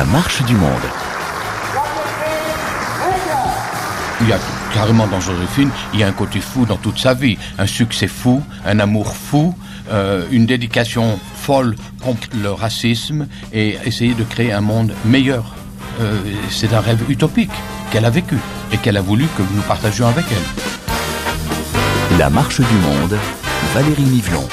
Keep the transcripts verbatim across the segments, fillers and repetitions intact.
marche du monde. Il y a carrément dans Joséphine, il y a un côté fou dans toute sa vie. Un succès fou, un amour fou, euh, une dédication folle contre le racisme et essayer de créer un monde meilleur. Euh, c'est un rêve utopique qu'elle a vécu et qu'elle a voulu que nous partagions avec elle. La marche du monde, Valérie Nivelon.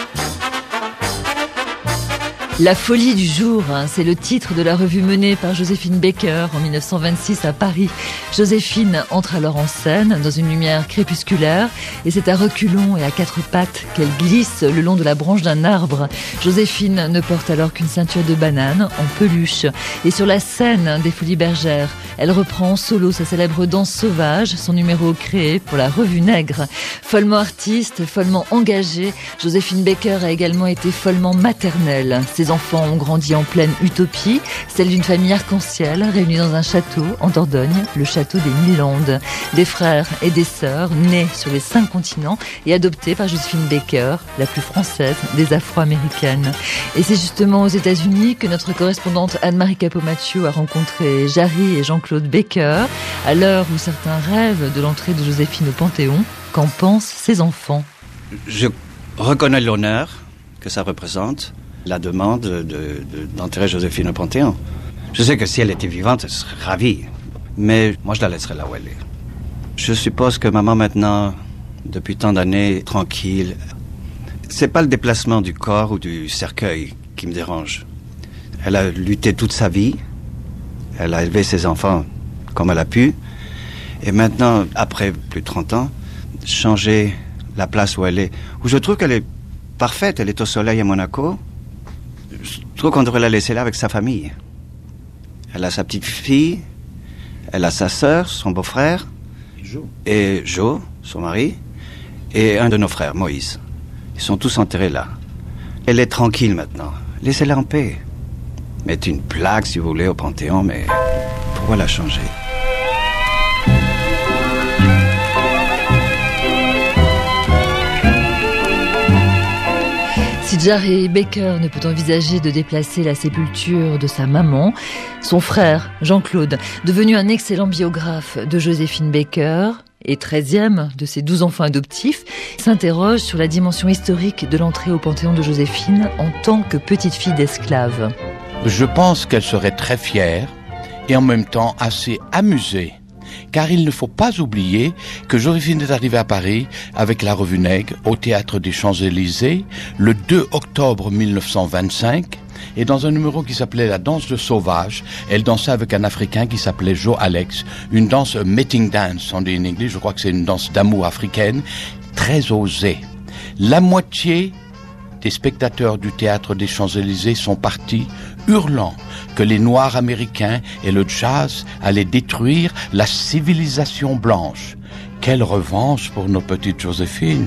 La folie du jour, hein, c'est le titre de la revue menée par Joséphine Baker en dix-neuf cent vingt-six à Paris. Joséphine entre alors en scène dans une lumière crépusculaire et c'est à reculons et à quatre pattes qu'elle glisse le long de la branche d'un arbre. Joséphine ne porte alors qu'une ceinture de banane en peluche. Et sur la scène des Folies Bergères, elle reprend en solo sa célèbre danse sauvage, son numéro créé pour la revue Nègre. Follement artiste, follement engagée, Joséphine Baker a également été follement maternelle. Ses enfants ont grandi en pleine utopie, celle d'une famille arc-en-ciel réunie dans un château en Dordogne, le château des Mille Landes. Des frères et des sœurs nés sur les cinq continents et adoptés par Joséphine Baker, la plus française des Afro-Américaines. Et c'est justement aux États-Unis que notre correspondante Anne-Marie Capot-Mathieu a rencontré Jarry et Jean-Claude Baker. À l'heure où certains rêvent de l'entrée de Joséphine au Panthéon, qu'en pensent ses enfants? Je reconnais l'honneur que ça représente, la demande de, de, d'enterrer Joséphine au Panthéon. Je sais que si elle était vivante, elle serait ravie. Mais moi, je la laisserai là où elle est. Je suppose que maman, maintenant, depuis tant d'années, est tranquille. C'est pas le déplacement du corps ou du cercueil qui me dérange. Elle a lutté toute sa vie. Elle a élevé ses enfants comme elle a pu. Et maintenant, après plus de trente ans, changer la place où elle est, où je trouve qu'elle est parfaite. Elle est au soleil à Monaco. Je trouve qu'on devrait la laisser là avec sa famille. Elle a sa petite fille, elle a sa sœur, son beau-frère, Jo. et Jo, son mari, et un de nos frères, Moïse. Ils sont tous enterrés là. Elle est tranquille maintenant. Laissez-la en paix. Mettez une plaque, si vous voulez, au Panthéon, mais pourquoi la changer? Si Jarry Baker ne peut envisager de déplacer la sépulture de sa maman, son frère, Jean-Claude, devenu un excellent biographe de Joséphine Baker et treizième de ses douze enfants adoptifs, s'interroge sur la dimension historique de l'entrée au Panthéon de Joséphine en tant que petite fille d'esclave. Je pense qu'elle serait très fière et en même temps assez amusée. Car il ne faut pas oublier que Joséphine est arrivée à Paris avec la revue Nègre au Théâtre des Champs-Élysées le deux octobre mille neuf cent vingt-cinq et dans un numéro qui s'appelait La danse de sauvage, elle dansait avec un Africain qui s'appelait Joe Alex, une danse mating dance, on dit en anglais, je crois que c'est une danse d'amour africaine, très osée. La moitié des spectateurs du Théâtre des Champs-Élysées sont partis hurlant que les Noirs américains et le jazz allaient détruire la civilisation blanche. Quelle revanche pour nos petites Joséphine!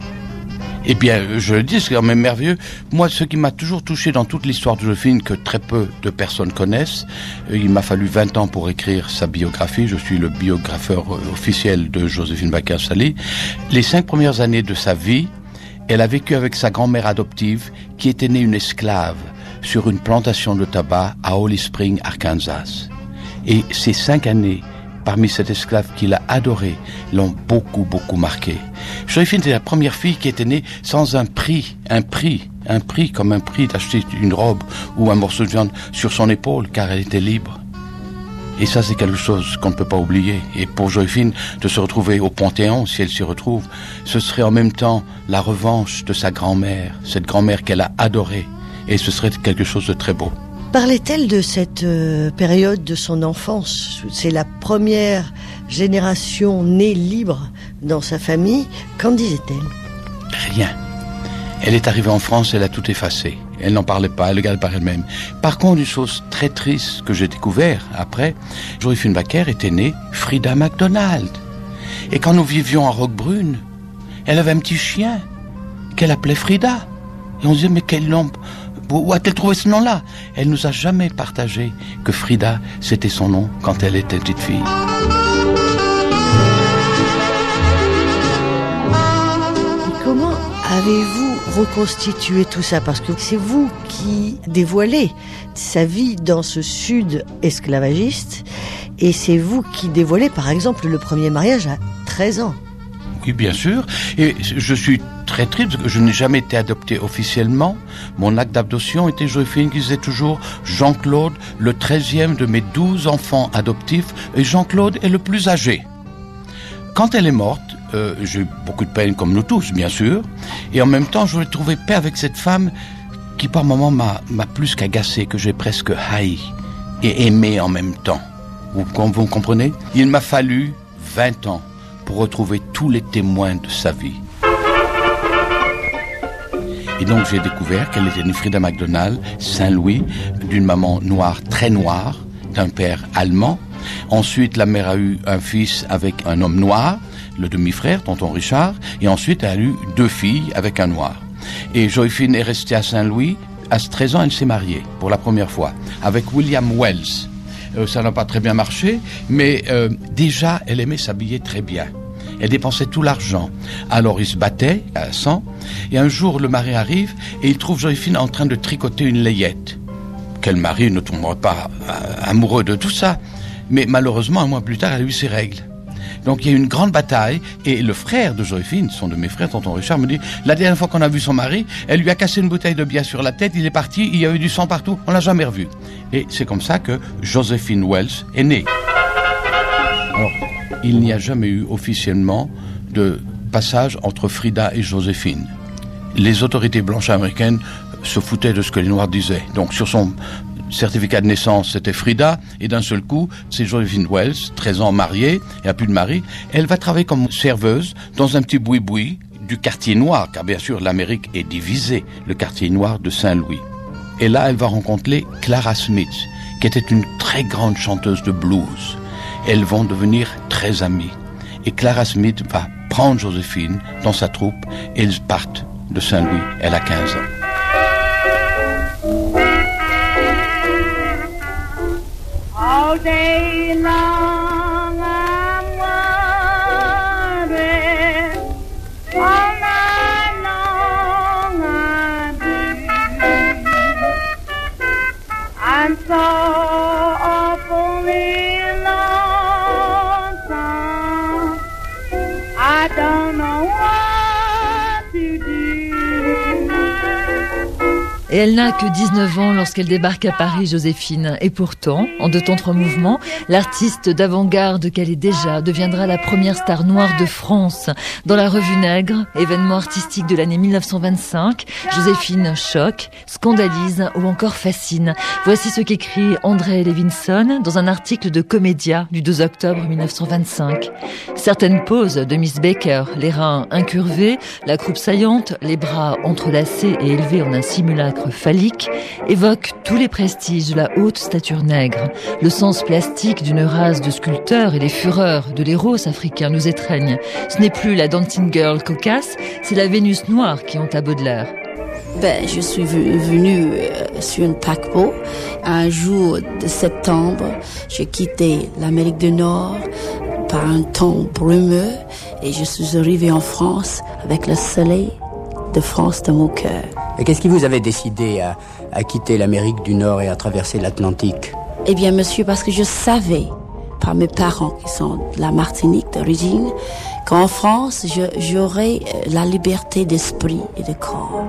Eh bien, je le dis, c'est quand même merveilleux. Moi, ce qui m'a toujours touché dans toute l'histoire de Joséphine, que très peu de personnes connaissent, il m'a fallu vingt ans pour écrire sa biographie. Je suis le biographeur officiel de Joséphine Baker-Sally. Les cinq premières années de sa vie, elle a vécu avec sa grand-mère adoptive, qui était née une esclave sur une plantation de tabac à Holly Springs, Arkansas. Et ces cinq années, parmi cette esclave qu'il a adorée, l'ont beaucoup, beaucoup marqué. Joséphine était la première fille qui était née sans un prix, un prix, un prix comme un prix d'acheter une robe ou un morceau de viande sur son épaule, car elle était libre. Et ça, c'est quelque chose qu'on ne peut pas oublier. Et pour Joséphine, de se retrouver au Panthéon, si elle s'y retrouve, ce serait en même temps la revanche de sa grand-mère, cette grand-mère qu'elle a adorée. Et ce serait quelque chose de très beau. Parlait-elle de cette euh, période de son enfance? C'est la première génération née libre dans sa famille. Qu'en disait-elle? Rien. Elle est arrivée en France, elle a tout effacé. Elle n'en parlait pas, elle le garde par elle-même. Par contre, une chose très triste que j'ai découvert après, Joséphine Baker était née Frida McDonald. Et quand nous vivions à Roquebrune, elle avait un petit chien qu'elle appelait Frida. Et on se disait, mais quel nom, où a-t-elle trouvé ce nom-là? Elle nous a jamais partagé que Frida, c'était son nom quand elle était petite fille. Et comment avez-vous reconstituer tout ça? Parce que c'est vous qui dévoilez sa vie dans ce sud esclavagiste, et c'est vous qui dévoilez, par exemple, le premier mariage à treize ans. Oui, bien sûr. Et je suis très triste parce que je n'ai jamais été adopté officiellement. Mon acte d'adoption était Joséphine qui disait toujours Jean-Claude, le treizième de mes douze enfants adoptifs, et Jean-Claude est le plus âgé. Quand elle est morte, euh, j'ai eu beaucoup de peine, comme nous tous, bien sûr, et en même temps, je voulais trouver paix avec cette femme qui, par moments, m'a, m'a plus qu'agacé, que j'ai presque haï et aimé en même temps. Vous, vous comprenez? Il m'a fallu vingt ans pour retrouver tous les témoins de sa vie. Et donc j'ai découvert qu'elle était née Frida McDonald, Saint-Louis, d'une maman noire, très noire, d'un père allemand. Ensuite, la mère a eu un fils avec un homme noir, le demi-frère, tonton Richard, et ensuite elle a eu deux filles avec un noir. Et Joséphine est restée à Saint-Louis. À treize ans, elle s'est mariée, pour la première fois, avec William Wells. Euh, ça n'a pas très bien marché, mais euh, déjà, elle aimait s'habiller très bien. Elle dépensait tout l'argent. Alors, il se battait à cent, et un jour, le mari arrive, et il trouve Joséphine en train de tricoter une layette. Quel mari ne tomberait pas euh, amoureux de tout ça? Mais malheureusement, un mois plus tard, elle a eu ses règles. Donc il y a eu une grande bataille, et le frère de Joséphine, son de mes frères, tonton Richard, me dit, la dernière fois qu'on a vu son mari, elle lui a cassé une bouteille de bière sur la tête, il est parti, il y a eu du sang partout, on l'a jamais revu. Et c'est comme ça que Joséphine Wells est née. Alors, il n'y a jamais eu officiellement de passage entre Frida et Joséphine. Les autorités blanches américaines se foutaient de ce que les Noirs disaient. Donc sur son certificat de naissance, c'était Frida, et d'un seul coup, c'est Joséphine Wells, treize ans mariée, et a plus de mari. Elle va travailler comme serveuse dans un petit boui-boui du quartier noir, car bien sûr, l'Amérique est divisée, le quartier noir de Saint-Louis. Et là, elle va rencontrer Clara Smith, qui était une très grande chanteuse de blues. Elles vont devenir très amies. Et Clara Smith va prendre Joséphine dans sa troupe, et ils partent de Saint-Louis. Elle a quinze ans. All day long I'm wondering, all night long I'm blue. I'm so awfully lonesome, I don't know what to do. Et elle n'a que dix-neuf ans lorsqu'elle débarque à Paris, Joséphine. Et pourtant, en deux temps trois mouvements, l'artiste d'avant-garde qu'elle est déjà deviendra la première star noire de France. Dans la Revue Nègre, événement artistique de l'année mille neuf cent vingt-cinq, Joséphine choque, scandalise ou encore fascine. Voici ce qu'écrit André Levinson dans un article de Comédia du deux octobre mille neuf cent vingt-cinq. Certaines poses de Miss Baker, les reins incurvés, la croupe saillante, les bras entrelacés et élevés en un simulacre phallique, évoque tous les prestiges de la haute stature nègre. Le sens plastique d'une race de sculpteurs et les fureurs de l'éros africain nous étreignent. Ce n'est plus la dancing girl cocasse, c'est la Vénus noire qui hante la Baudelaire. Ben, je suis venue euh, sur un paquebot. Un jour de septembre, j'ai quitté l'Amérique du Nord par un temps brumeux et je suis arrivée en France avec le soleil de France dans mon cœur. Et qu'est-ce qui vous avait décidé à, à quitter l'Amérique du Nord et à traverser l'Atlantique? Eh bien, monsieur, parce que je savais, par mes parents qui sont de la Martinique d'origine, qu'en France, je, j'aurais la liberté d'esprit et de corps.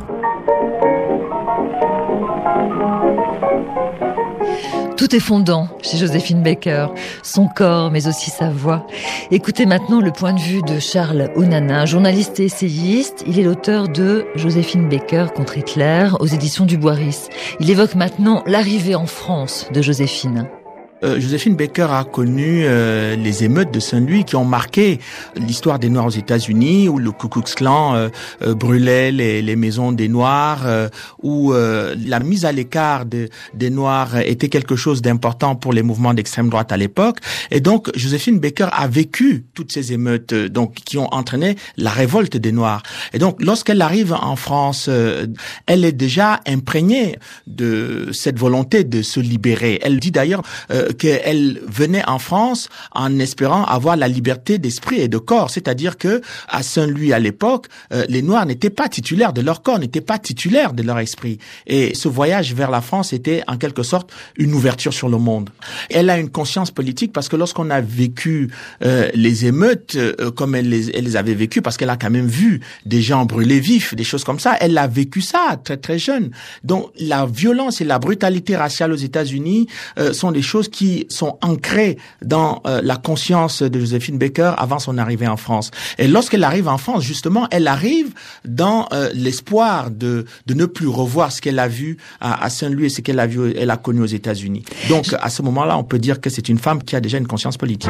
Tout est fondant chez Joséphine Baker, son corps mais aussi sa voix. Écoutez maintenant le point de vue de Charles Onana, journaliste et essayiste. Il est l'auteur de Joséphine Baker contre Hitler aux éditions du Boiris. Il évoque maintenant l'arrivée en France de Joséphine. Euh, Joséphine Baker a connu euh, les émeutes de Saint-Louis qui ont marqué l'histoire des Noirs aux États-Unis, où le Ku Klux Klan euh, euh, brûlait les, les maisons des Noirs, euh, où euh, la mise à l'écart de, des Noirs était quelque chose d'important pour les mouvements d'extrême droite à l'époque. Et donc, Joséphine Baker a vécu toutes ces émeutes euh, donc qui ont entraîné la révolte des Noirs. Et donc, lorsqu'elle arrive en France, euh, elle est déjà imprégnée de cette volonté de se libérer. Elle dit d'ailleurs euh, euh, qu'elle venait en France en espérant avoir la liberté d'esprit et de corps. C'est-à-dire que à Saint-Louis, à l'époque, euh, les Noirs n'étaient pas titulaires de leur corps, n'étaient pas titulaires de leur esprit. Et ce voyage vers la France était en quelque sorte une ouverture sur le monde. Elle a une conscience politique parce que lorsqu'on a vécu euh, les émeutes euh, comme elle les, elle les avait vécues, parce qu'elle a quand même vu des gens brûlés vifs, des choses comme ça, elle a vécu ça très très jeune. Donc la violence et la brutalité raciale aux États-Unis euh, sont des choses qui sont ancrées dans euh, la conscience de Joséphine Baker avant son arrivée en France. Et lorsqu'elle arrive en France, justement, elle arrive dans euh, l'espoir de de ne plus revoir ce qu'elle a vu à, à Saint-Louis et ce qu'elle a vu, elle a connu aux États-Unis. Donc à ce moment-là, on peut dire que c'est une femme qui a déjà une conscience politique.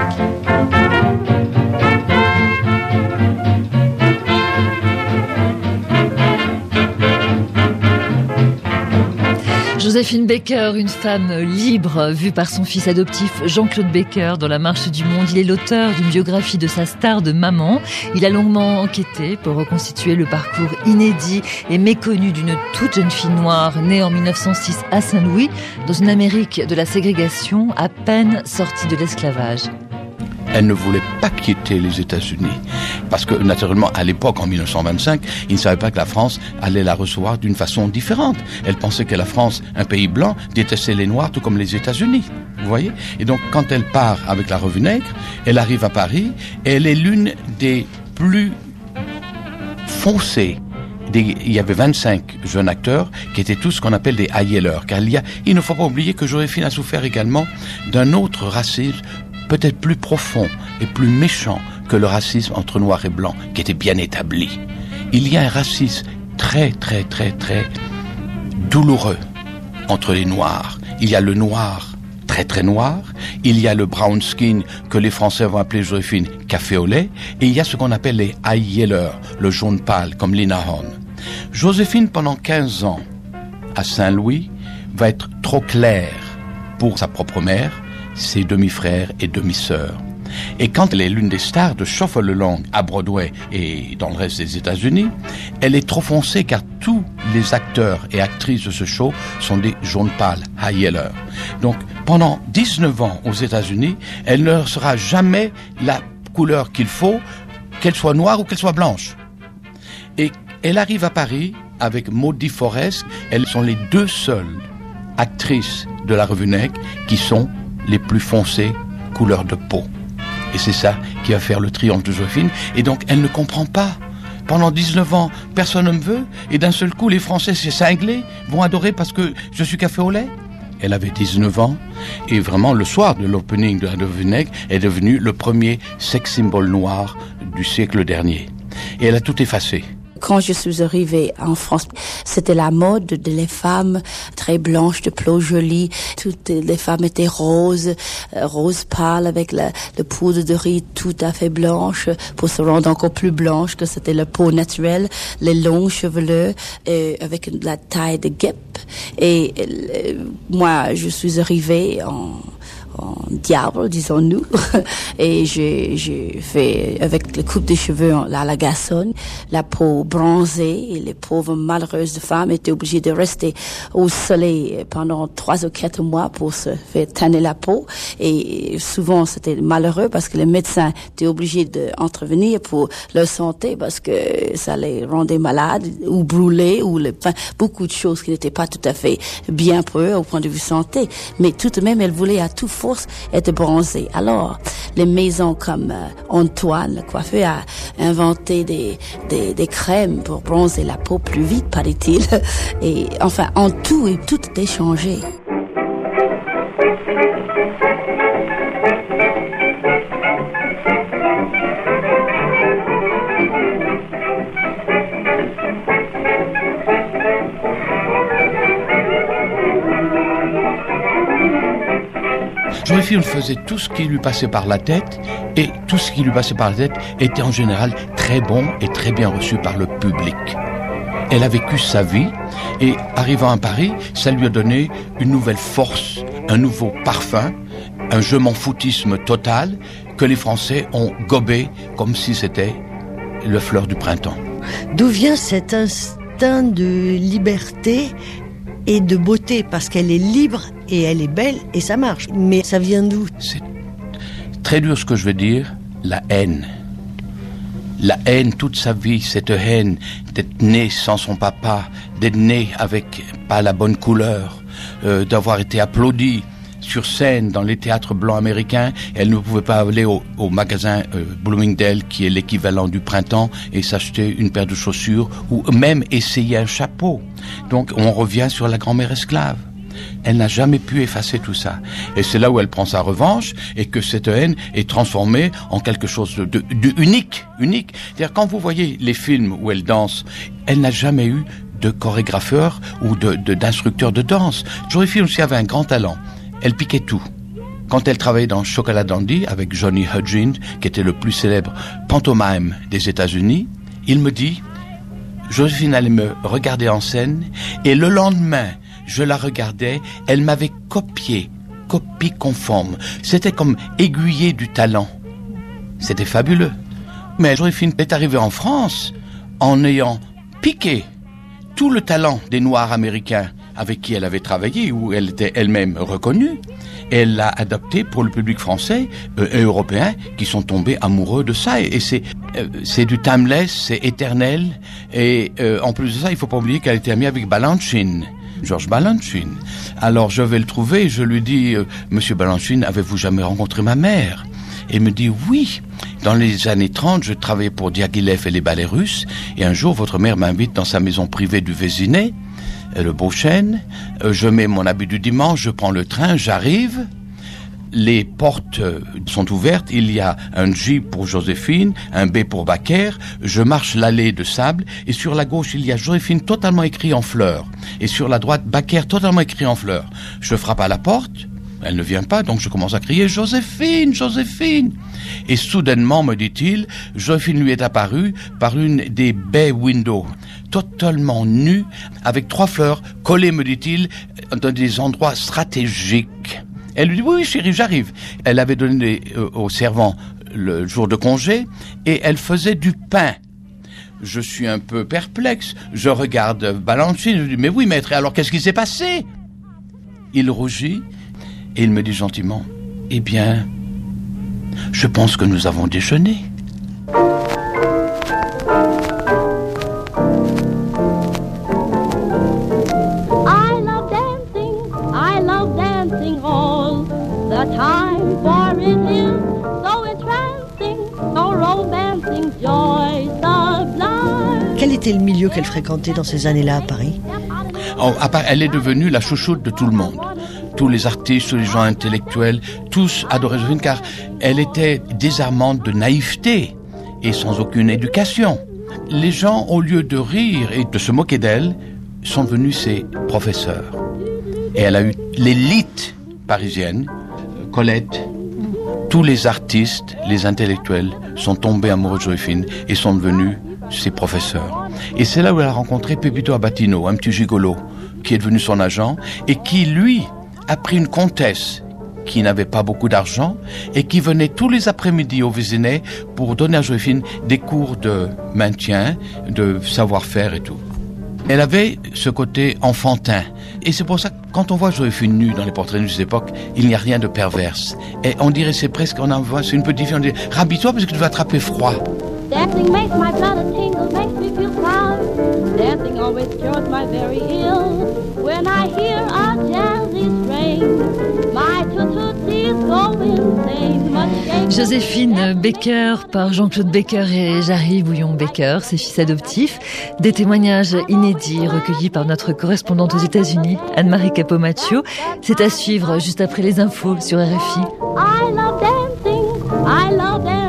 Joséphine Baker, une femme libre, vue par son fils adoptif Jean-Claude Baker dans La Marche du Monde. Il est l'auteur d'une biographie de sa star de maman. Il a longuement enquêté pour reconstituer le parcours inédit et méconnu d'une toute jeune fille noire née en mille neuf cent six à Saint-Louis, dans une Amérique de la ségrégation, à peine sortie de l'esclavage. Elle ne voulait pas quitter les États-Unis. Parce que, naturellement, à l'époque, en mille neuf cent vingt-cinq, ils ne savaient pas que la France allait la recevoir d'une façon différente. Elle pensait que la France, un pays blanc, détestait les Noirs, tout comme les États-Unis. Vous voyez? Et donc, quand elle part avec la Revue Nègre, elle arrive à Paris, et elle est l'une des plus foncées. Des, il y avait vingt-cinq jeunes acteurs qui étaient tous ce qu'on appelle des high-yellers. Car il y a, il ne faut pas oublier que Joséphine a souffert également d'un autre racisme, peut-être plus profond et plus méchant que le racisme entre noirs et blancs, qui était bien établi. Il y a un racisme très, très, très, très douloureux entre les noirs. Il y a le noir très, très noir. Il y a le brown skin que les Français vont appeler, Joséphine, café au lait. Et il y a ce qu'on appelle les high-yellers, le jaune pâle, comme Lena Horne. Joséphine, pendant quinze ans, à Saint-Louis, va être trop claire pour sa propre mère, ses demi-frères et demi-sœurs. Et quand elle est l'une des stars de Shuffle Along à Broadway et dans le reste des États-Unis, elle est trop foncée car tous les acteurs et actrices de ce show sont des jaunes pâles, high-yellers. Donc, pendant dix-neuf ans aux États-Unis, elle ne sera jamais la couleur qu'il faut, qu'elle soit noire ou qu'elle soit blanche. Et elle arrive à Paris avec Maudie Forrest. Elles sont les deux seules actrices de la Revue Nègre qui sont les plus foncées couleurs de peau. Et c'est ça qui va faire le triomphe de Joséphine. Et donc, elle ne comprend pas. Pendant dix-neuf ans, personne ne me veut. Et d'un seul coup, les Français, ces cinglés, vont adorer parce que je suis café au lait. Elle avait dix-neuf ans. Et vraiment, le soir de l'opening de la Revue Nègre, est devenue le premier sex symbol noir du siècle dernier. Et elle a tout effacé. Quand je suis arrivée en France, c'était la mode de les femmes très blanches, de peau jolie. Toutes les femmes étaient roses, euh, rose pâle avec la, le poudre de riz tout à fait blanche pour se rendre encore plus blanche que c'était la peau naturelle, les longs cheveux et avec la taille de guêpe. Et euh, moi, je suis arrivée en en diable, disons-nous, et j'ai, j'ai fait avec le coupe de cheveux à la garçonne, la peau bronzée, et les pauvres malheureuses femmes étaient obligées de rester au soleil pendant trois ou quatre mois pour se faire tanner la peau, et souvent c'était malheureux parce que les médecins étaient obligés d'intervenir pour leur santé parce que ça les rendait malades ou brûlés ou les, enfin, beaucoup de choses qui n'étaient pas tout à fait bien pour eux au point de vue santé, mais tout de même elles voulaient à tout force être bronzée. Alors, les maisons comme euh, Antoine, le coiffeur, a inventé des, des, des crèmes pour bronzer la peau plus vite, paraît-il. Et enfin, en tout et tout est changé. Joséphine faisait tout ce qui lui passait par la tête, et tout ce qui lui passait par la tête était en général très bon et très bien reçu par le public. Elle a vécu sa vie, et arrivant à Paris, ça lui a donné une nouvelle force, un nouveau parfum, un je m'en foutisme total que les Français ont gobé comme si c'était le fleur du printemps. D'où vient cet instinct de liberté et de beauté parce qu'elle est libre et elle est belle et ça marche. Mais ça vient d'où? C'est très dur ce que je veux dire, la haine. La haine, toute sa vie, cette haine d'être né sans son papa, d'être né avec pas la bonne couleur, euh, d'avoir été applaudi sur scène dans les théâtres blancs américains. Elle ne pouvait pas aller au, au magasin euh, Bloomingdale, qui est l'équivalent du printemps, et s'acheter une paire de chaussures ou même essayer un chapeau. Donc on revient sur la grand-mère esclave. Elle n'a jamais pu effacer tout ça. Et c'est là où elle prend sa revanche et que cette haine est transformée en quelque chose de, de, de unique, unique. C'est-à-dire, quand vous voyez les films où elle danse, elle n'a jamais eu de chorégrapheur ou de, de, d'instructeur de danse. Joséphine aussi avait un grand talent. Elle piquait tout. Quand elle travaillait dans Chocolat Dandy avec Johnny Hudgens, qui était le plus célèbre pantomime des États-Unis, il me dit, Joséphine allait me regarder en scène et le lendemain, je la regardais, elle m'avait copié, copie conforme. C'était comme aiguiller du talent. C'était fabuleux. Mais Joséphine est arrivée en France en ayant piqué tout le talent des Noirs américains avec qui elle avait travaillé, où elle était elle-même reconnue. Et elle l'a adapté pour le public français euh, et européen qui sont tombés amoureux de ça. Et, et c'est, euh, c'est du timeless, c'est éternel. Et euh, en plus de ça, il faut pas oublier qu'elle était amie avec Balanchine. Georges Balanchine. Alors je vais le trouver et je lui dis, euh, Monsieur Balanchine, avez-vous jamais rencontré ma mère? Et il me dit, oui. Dans les années trente, je travaillais pour Diaghilev et les ballets russes. Et un jour, votre mère m'invite dans sa maison privée du Vésinet, euh, le Beauchêne. Euh, je mets mon habit du dimanche, je prends le train, j'arrive. Les portes sont ouvertes, il y a un J pour Joséphine, un B pour Baker, je marche l'allée de sable, et sur la gauche, il y a Joséphine totalement écrit en fleurs, et sur la droite, Baker totalement écrit en fleurs. Je frappe à la porte, elle ne vient pas, donc je commence à crier « Joséphine, Joséphine !» Et soudainement, me dit-il, Joséphine lui est apparue par une des bay windows, totalement nue, avec trois fleurs collées, me dit-il, dans des endroits stratégiques. Elle lui dit, oui, oui, chérie, j'arrive. Elle avait donné euh, au servant le jour de congé et elle faisait du pain. Je suis un peu perplexe. Je regarde Balanchine, je lui dis, mais oui, maître, alors qu'est-ce qui s'est passé? Il rougit et il me dit gentiment, eh bien, je pense que nous avons déjeuné. Time for it is so entrancing, so romancing, joy sublime. Quel était le milieu qu'elle fréquentait dans ces années-là à Paris? Oh, à part, elle est devenue la chouchoute de tout le monde. Tous les artistes, tous les gens intellectuels, tous adoraient Joséphine car elle était désarmante de naïveté et sans aucune éducation. Les gens, au lieu de rire et de se moquer d'elle, sont devenus ses professeurs. Et elle a eu l'élite parisienne. Colette, tous les artistes, les intellectuels sont tombés amoureux de Joséphine et sont devenus ses professeurs. Et c'est là où elle a rencontré Pepito Abatino, un petit gigolo, qui est devenu son agent et qui, lui, a pris une comtesse qui n'avait pas beaucoup d'argent et qui venait tous les après-midi au Vésinet pour donner à Joséphine des cours de maintien, de savoir-faire et tout. Elle avait ce côté enfantin. Et c'est pour ça que quand on voit Joséphine nue dans les portraits nus de cette époque, il n'y a rien de perverse. Et on dirait, c'est presque, on en voit, c'est une petite fille, on dit, rhabille-toi parce que tu vas attraper froid. Dancing makes my blood a tingle, makes me feel proud. Dancing always cures my very ill. When I hear a jazzy strain, my tootsie go insane. Joséphine Baker par Jean-Claude Baker et Jarry Bouillon-Baker, ses fils adoptifs. Des témoignages inédits recueillis par notre correspondante aux États-Unis, Anne-Marie Capomaccio. C'est à suivre juste après les infos sur R F I. I love dancing, I love dancing.